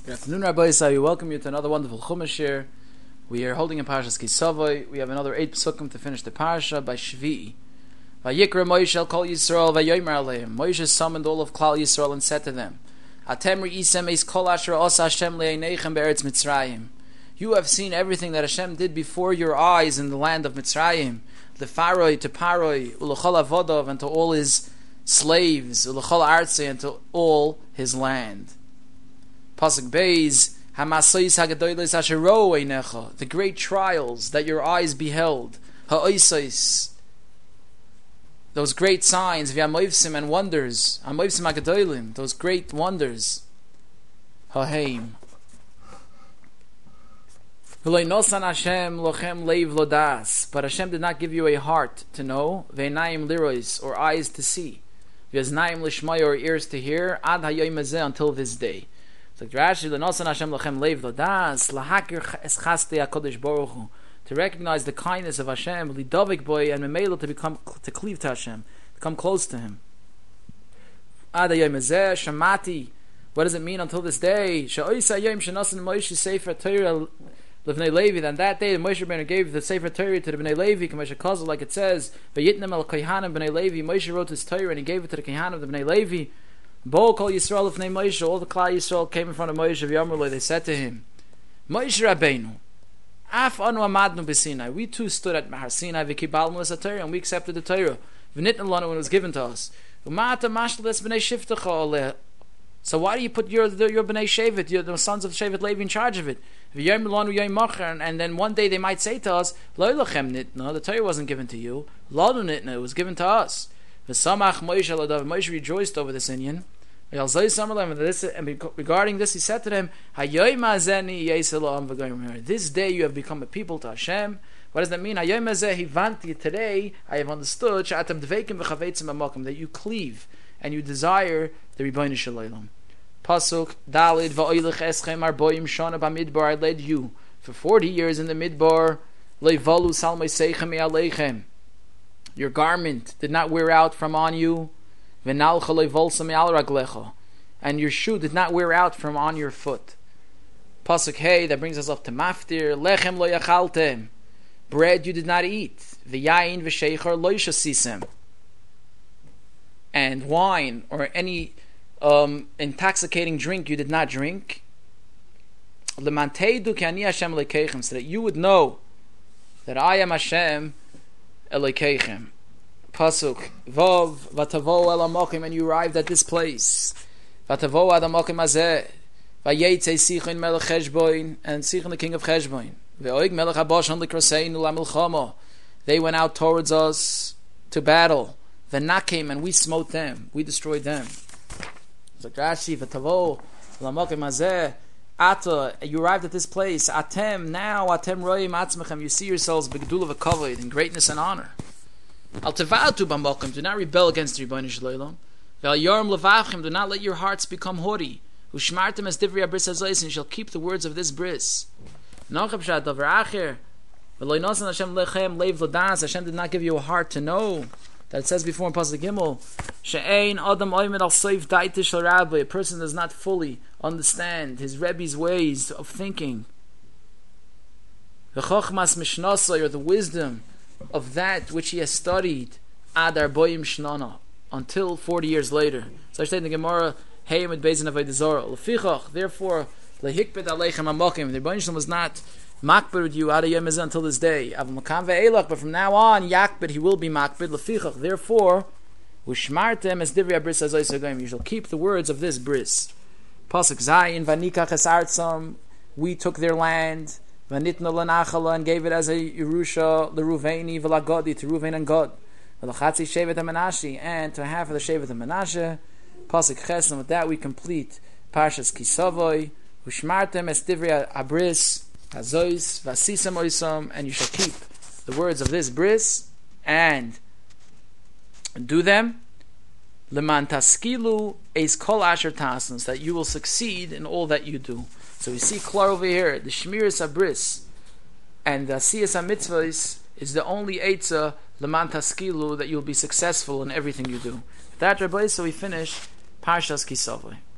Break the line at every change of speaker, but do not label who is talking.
Good afternoon, Rabbi Yisai. We welcome you to another wonderful Chumash here. We are holding in Parshas Kisavai. We have another 8 psukim to finish the Parsha by Shvi'i. Vayikra Moshe el Kol Yisrael vayomer aleim. Moshe summoned all of Klal Yisrael and said to them, Atem re'isem eis kol asher osa Hashem le'einechem be'eretz Mitzrayim. You have seen everything that Hashem did before your eyes in the land of Mitzrayim. Lefaroi to Paroi, ulechol avodov, and to all his slaves, ulechol artzei, and to all his land. Pasuk Beis, Hamasois hagadolos asher ro'u einecha, the great trials that your eyes beheld, ha'oisos, those great signs, v'amoivsim and wonders, amoivsim hagadolim, those great wonders, ha'heim. V'loi nosan Hashem lochem leiv lodas, but Hashem did not give you a heart to know, ve'nayim lirois, or eyes to see, v'aznayim lishmai, or ears to hear, ad hayoyim hazeh, until this day. To recognize the kindness of Hashem, lidavik boy, and memela to cleave to Hashem, to come close to Him. Shamati. What does it mean until this day? Then that day, the Moshe Rabbeinu gave the Sefer Torah to the Bnei Levi, like it says, Moshe wrote his Torah and he gave it to the Kehanim of the Bnei Levi. Bo Kol Yisrael of Moshe, all the Klal Yisrael came in front of Moshe v'yamarlo. They said to him, Moshe Rabbeinu, Af anu amadnu b'Sinai. We too stood at Mahar Sinai v'kibalnu es Torah, and we accepted the Torah. V'nitnu lanu, when it was given to us. U'ma'ata mashles b'nei shivtecha oleh. So why do you put your b'nei Shevet, the sons of Shevet Levi, in charge of it? V'yom lanu yom macher, and then one day they might say to us, Lo lachem nitna, the Torah wasn't given to you. Lanu nitna, it was given to us. Moshe rejoiced over this inyan. And regarding this, he said to them, this day you have become a people to Hashem. What does that mean? Today I have understood that you cleave and you desire the Rebbeinu Shalom. Pasuk Dalid va'oilech eschem arboim shana b'midbar, I led you for 40 years in the midbar. Leivalu salmei seichem aleichem. Your garment did not wear out from on you, and your shoe did not wear out from on your foot. Pasuk Hey, that brings us up to Maftir. Lechem lo yachaltem, bread you did not eat. V'yayin v'sheichar lo yishasisem, and wine or any intoxicating drink you did not drink. Lemanteidu ki ani Hashem Elokeichem, so that you would know that I am Hashem Elokeichem. Pasuk Vav Vatavo el Amokim, and you arrived at this place. Vatavo ad Amokim Azeh Vayetze Sichon Melech Cheshboin, and Sichon the king of Cheshboin. Ve'oig Melech Habashan Likraseinu LaMilchama. They went out towards us to battle. Ve'nakim, and we smote them, we destroyed them. So Rashi Vatavo el Amokim Azeh Ata, you arrived at this place. Atem, now Atem Royim Atzmechem, you see yourselves B'gedula v'kavod, in greatness and honor. Al tevatu b'malkim, do not rebel against the Rebbeinu Shalom. Ve'al yorm levavchem, do not let your hearts become haughty. Ushmartem es divrei abris hazos, and you shall keep the words of this bris. Nachab shat davar acher, v'lo nosan Hashem lechem leiv ladas. Hashem did not give you a heart to know. That it says before in Pasuk Gimel, she'ein adam oimed al soif daitish shel rabbi. A person does not fully understand his Rebbe's ways of thinking. The chochmas mishnasai, or the wisdom of that which he has studied, ad arboim shnana, until 40 years later. So I say in the Gemara, Heyim et Beizin Avodah Zarah. Lefichach, therefore, lehikbet aleichem amokim. The Rebbeinu Shalom was not makbid with you ad hayom hazeh until this day. But from now on, yakbid, he will be makbid. Lefichach, therefore, ushmartem es divrei abris hazos hagayim. You shall keep the words of this bris. Pasuk Zayin, vanikach es artzam. We took their land. Vanitna lanachala, and gave it as a Yerusha l'Ruvaini v'lagodi, to Ruvain and Gad. V'lachatzi shevet ha-Menashe, and to half of the shevet ha-Menashe. Pasuk Ches, and with that we complete Parshas Kisavoi. Ushmartem es divrei abris hazois v'asisam oisam, and you shall keep the words of this bris and do them. Leman taskilu eis kol asher tasnus, that you will succeed in all that you do. So we see clear over here, the Shmiras Abris and the Asiyas HaMitzvahs is the only Eitzah, Leman Taskilu, that you'll be successful in everything you do. With that, Rabbi, so we finish Parshas Kisavai.